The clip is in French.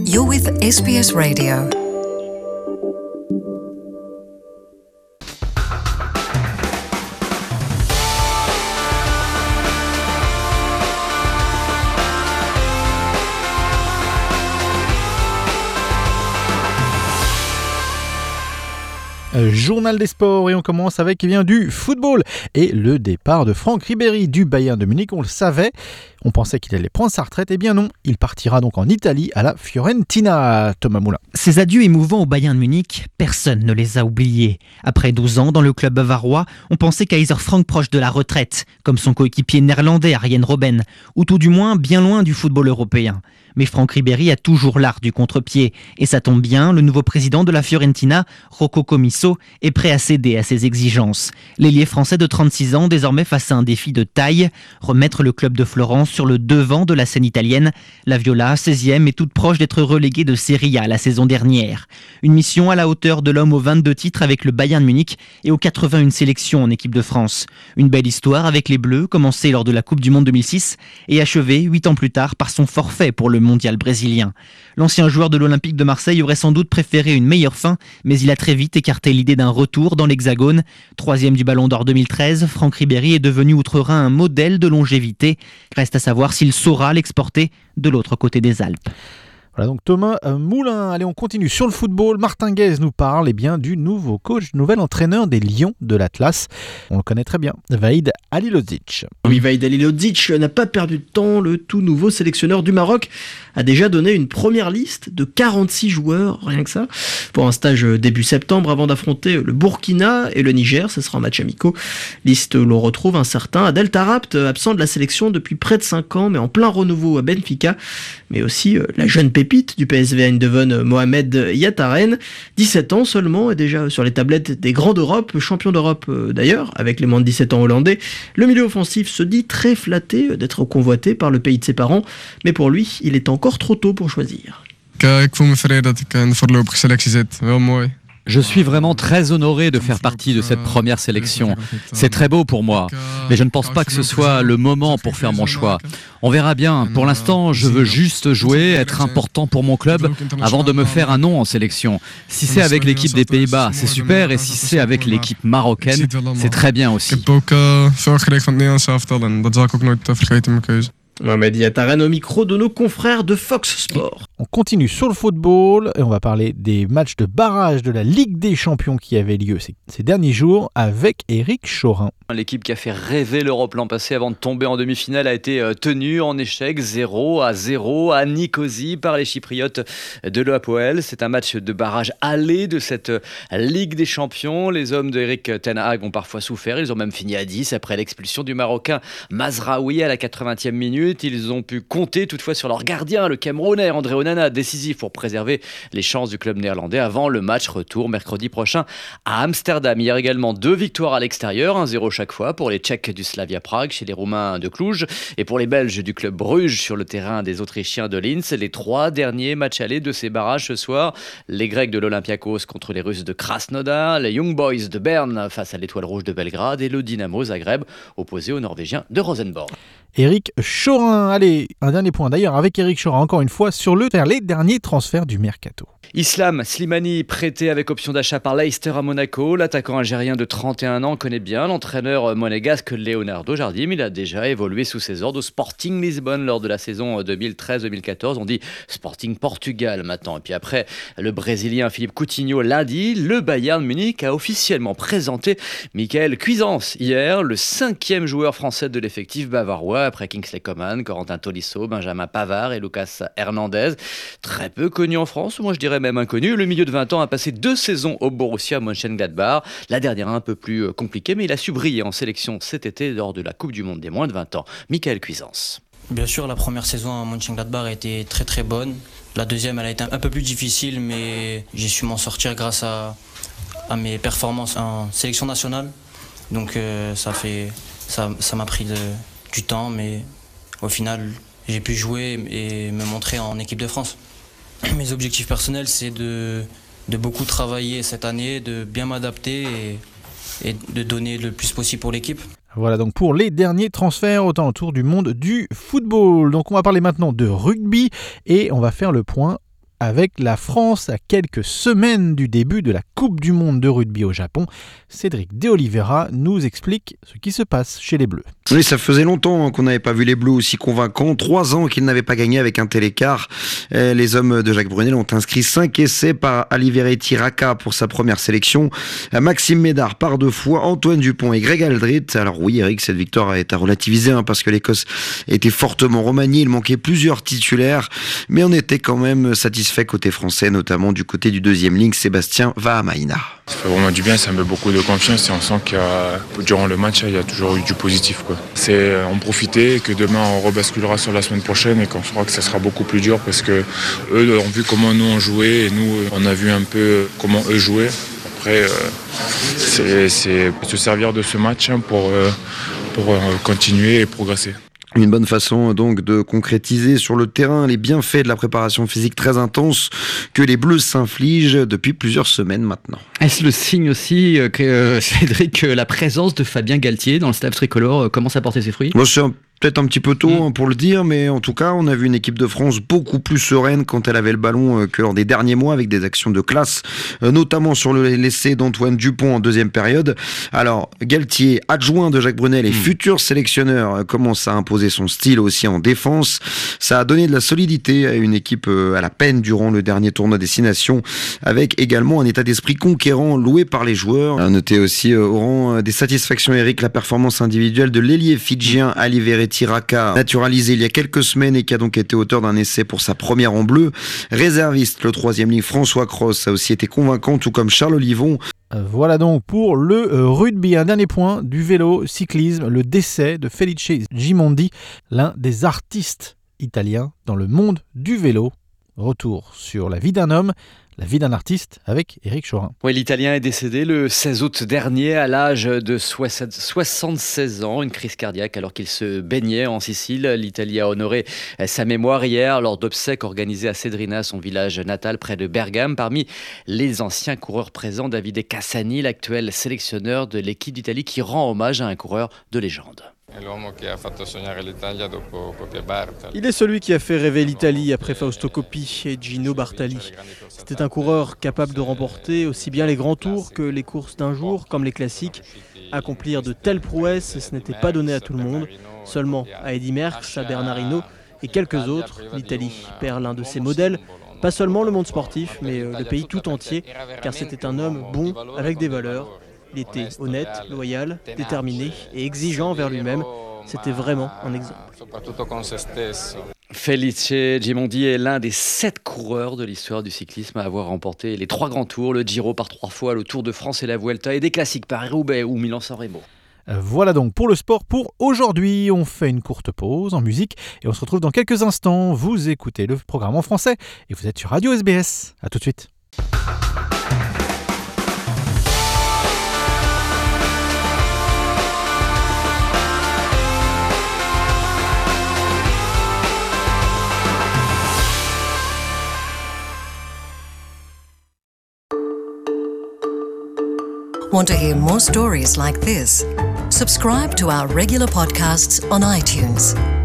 You're with SBS Radio. Journal des sports et on commence avec du football et le départ de Franck Ribéry du Bayern de Munich. On le savait, on pensait qu'il allait prendre sa retraite, et bien non, il partira donc en Italie à la Fiorentina. Thomas Moulin. Ces adieux émouvants au Bayern de Munich, personne ne les a oubliés. Après 12 ans dans le club bavarois, on pensait Kaiser Frank proche de la retraite, comme son coéquipier néerlandais Arjen Robben, ou tout du moins bien loin du football européen. Mais Franck Ribéry a toujours l'art du contre-pied, et ça tombe bien, le nouveau président de la Fiorentina, Rocco Commisso, est prêt à céder à ses exigences. L'ailier français de 36 ans, désormais face à un défi de taille, remettre le club de Florence sur le devant de la scène italienne. La Viola, 16e, est toute proche d'être reléguée de Serie A la saison dernière. Une mission à la hauteur de l'homme aux 22 titres avec le Bayern de Munich et aux 81 sélections en équipe de France. Une belle histoire avec les Bleus, commencée lors de la Coupe du Monde 2006 et achevée 8 ans plus tard par son forfait pour le mondial brésilien. L'ancien joueur de l'Olympique de Marseille aurait sans doute préféré une meilleure fin, mais il a très vite écarté l'idée d'un retour dans l'Hexagone. 3e du Ballon d'Or 2013, Franck Ribéry est devenu outre-Rhin un modèle de longévité. Reste à savoir s'il saura l'exporter de l'autre côté des Alpes. Voilà donc Thomas Moulin. Allez, on continue sur le football. Martin Guez nous parle du nouveau coach, nouvel entraîneur des Lions de l'Atlas. On le connaît très bien, Vahid Halilovic. Oui, Vahid Halilovic n'a pas perdu de temps. Le tout nouveau sélectionneur du Maroc a déjà donné une première liste de 46 joueurs, rien que ça, pour un stage début septembre avant d'affronter le Burkina et le Niger. Ce sera un match amicaux. Liste où l'on retrouve un certain Adel Tarabt, absent de la sélection depuis près de 5 ans, mais en plein renouveau à Benfica, mais aussi la jeune pépite du PSV Eindhoven, Mohamed Yataren, 17 ans seulement, et déjà sur les tablettes des grands d'Europe, champion d'Europe d'ailleurs, avec les moins de 17 ans hollandais. Le milieu offensif se dit très flatté d'être convoité par le pays de ses parents, mais pour lui, il est encore trop tôt pour choisir. Ik voel me vereerd dat ik in de voorlopige selectie zit. Wel mooi. Je suis vraiment très honoré de faire partie de cette première sélection. C'est très beau pour moi, mais je ne pense pas que ce soit le moment pour faire mon choix. On verra bien. Pour l'instant, je veux juste jouer, être important pour mon club avant de me faire un nom en sélection. Si c'est avec l'équipe des Pays-Bas, c'est super, et si c'est avec l'équipe marocaine, c'est très bien aussi. Ik heb ook veel gekregen van het Nederlandse elftal en dat zal ik ook nooit vergeten in mijn keuze. Mohamed Yataren au micro de nos confrères de Fox Sport. On continue sur le football et on va parler des matchs de barrage de la Ligue des Champions qui avaient lieu ces derniers jours avec Éric Chorin. L'équipe qui a fait rêver l'Europe l'an passé avant de tomber en demi-finale a été tenue en échec 0-0 à Nicosie par les Chypriotes de l'Hapoel. C'est un match de barrage aller de cette Ligue des Champions. Les hommes d'Eric Ten Hag ont parfois souffert. Ils ont même fini à 10 après l'expulsion du Marocain Mazraoui à la 80e minute. Ils ont pu compter toutefois sur leur gardien, le Camerounais André Onana, décisif pour préserver les chances du club néerlandais avant le match retour mercredi prochain à Amsterdam. Hier également 2 victoires à l'extérieur, 1-0 chaque fois pour les Tchèques du Slavia Prague chez les Roumains de Cluj et pour les Belges du club Bruges sur le terrain des Autrichiens de Linz. Les 3 derniers matchs allés de ces barrages ce soir, les Grecs de l'Olympiakos contre les Russes de Krasnodar, les Young Boys de Berne face à l'Étoile Rouge de Belgrade et le Dynamo Zagreb opposé aux Norvégiens de Rosenborg. Éric Chorin. Allez, un dernier point d'ailleurs avec Éric Chorin, encore une fois, sur les derniers transferts du Mercato. Islam Slimani, prêté avec option d'achat par Leicester à Monaco. L'attaquant algérien de 31 ans connaît bien l'entraîneur monégasque Leonardo Jardim. Il a déjà évolué sous ses ordres au Sporting Lisbonne lors de la saison 2013-2014. On dit Sporting Portugal maintenant. Et puis après, le Brésilien Philippe Coutinho l'a dit, le Bayern Munich a officiellement présenté Michael Cuisance hier, le 5e joueur français de l'effectif bavarois après Kingsley Coman, Corentin Tolisso, Benjamin Pavard et Lucas Hernandez. Très peu connu en France, moi je dirais même inconnu. Le milieu de 20 ans a passé 2 saisons au Borussia Mönchengladbach. La dernière un peu plus compliquée, mais il a su briller en sélection cet été lors de la Coupe du Monde des moins de 20 ans. Michael Cuisance. Bien sûr, la première saison à Mönchengladbach a été très très bonne. La deuxième, elle a été un peu plus difficile, mais j'ai su m'en sortir grâce à mes performances en sélection nationale. Donc ça m'a pris du temps, mais au final, j'ai pu jouer et me montrer en équipe de France. Mes objectifs personnels, c'est de beaucoup travailler cette année, de bien m'adapter et de donner le plus possible pour l'équipe. Voilà donc pour les derniers transferts autour du monde du football. Donc on va parler maintenant de rugby et on va faire le point avec la France à quelques semaines du début de la Coupe du Monde de rugby au Japon. Cédric De Oliveira nous explique ce qui se passe chez les Bleus. Oui, ça faisait longtemps qu'on n'avait pas vu les Bleus aussi convaincants. 3 ans qu'ils n'avaient pas gagné avec un tel écart. Les hommes de Jacques Brunel ont inscrit 5 essais par Alivereti Raka pour sa première sélection. Maxime Médard par 2 fois, Antoine Dupont et Greg Aldrit. Alors oui, Eric, cette victoire est à relativiser parce que l'Écosse était fortement remaniée. Il manquait plusieurs titulaires, mais on était quand même satisfait côté français, notamment du côté du deuxième ligne, Sébastien Vahamaina. Ça fait vraiment du bien, ça me met beaucoup de confiance et on sent que durant le match, il y a toujours eu du positif, quoi. C'est en profiter, que demain on rebasculera sur la semaine prochaine et qu'on saura que ça sera beaucoup plus dur parce que eux ont vu comment nous on jouait et nous on a vu un peu comment eux jouaient. Après, c'est se servir de ce match pour continuer et progresser. Une bonne façon donc de concrétiser sur le terrain les bienfaits de la préparation physique très intense que les Bleus s'infligent depuis plusieurs semaines maintenant. Est-ce le signe aussi Cédric, que la présence de Fabien Galtier dans le staff tricolore commence à porter ses fruits ? Moi, c'est peut-être un petit peu tôt pour le dire, mais en tout cas, on a vu une équipe de France beaucoup plus sereine quand elle avait le ballon que lors des derniers mois, avec des actions de classe, notamment sur l'essai d'Antoine Dupont en deuxième période. Alors, Galtier, adjoint de Jacques Brunel et futur sélectionneur, commence à imposer son style aussi en défense. Ça a donné de la solidité à une équipe à la peine durant le dernier tournoi Destination, avec également un état d'esprit conquérant loué par les joueurs. À noter aussi au rang des satisfactions, Eric, la performance individuelle de l'ailier fidjien Alivereti Raka, naturalisé il y a quelques semaines et qui a donc été auteur d'un essai pour sa première en bleu. Réserviste, le troisième ligne François Cross a aussi été convaincant, tout comme Charles Olivon. Voilà donc pour le rugby. Un dernier point du vélo cyclisme, le décès de Felice Gimondi, l'un des artistes italiens dans le monde du vélo. Retour sur la vie d'un homme, la vie d'un artiste avec Éric Chorin. Oui, l'Italien est décédé le 16 août dernier à l'âge de 76 ans, une crise cardiaque alors qu'il se baignait en Sicile. L'Italie a honoré sa mémoire hier lors d'obsèques organisées à Cedrina, son village natal près de Bergame. Parmi les anciens coureurs présents, Davide Cassani, l'actuel sélectionneur de l'équipe d'Italie qui rend hommage à un coureur de légende. Il est celui qui a fait rêver l'Italie après Fausto Coppi et Gino Bartali. C'était un coureur capable de remporter aussi bien les grands tours que les courses d'un jour, comme les classiques. Accomplir de telles prouesses, ce n'était pas donné à tout le monde, seulement à Eddy Merckx, à Bernard Hinault et quelques autres. L'Italie perd l'un de ses modèles, pas seulement le monde sportif, mais le pays tout entier, car c'était un homme bon, avec des valeurs. Il était honnête, loyal, déterminé et exigeant envers lui-même. C'était vraiment un exemple. Felice Gimondi est l'un des 7 coureurs de l'histoire du cyclisme à avoir remporté les 3 grands tours, le Giro par 3 fois, le Tour de France et la Vuelta, et des classiques Paris-Roubaix ou Milan-San Remo. Voilà donc pour le sport pour aujourd'hui. On fait une courte pause en musique et on se retrouve dans quelques instants. Vous écoutez le programme en français et vous êtes sur Radio SBS. A tout de suite. Want to hear more stories like this? Subscribe to our regular podcasts on iTunes.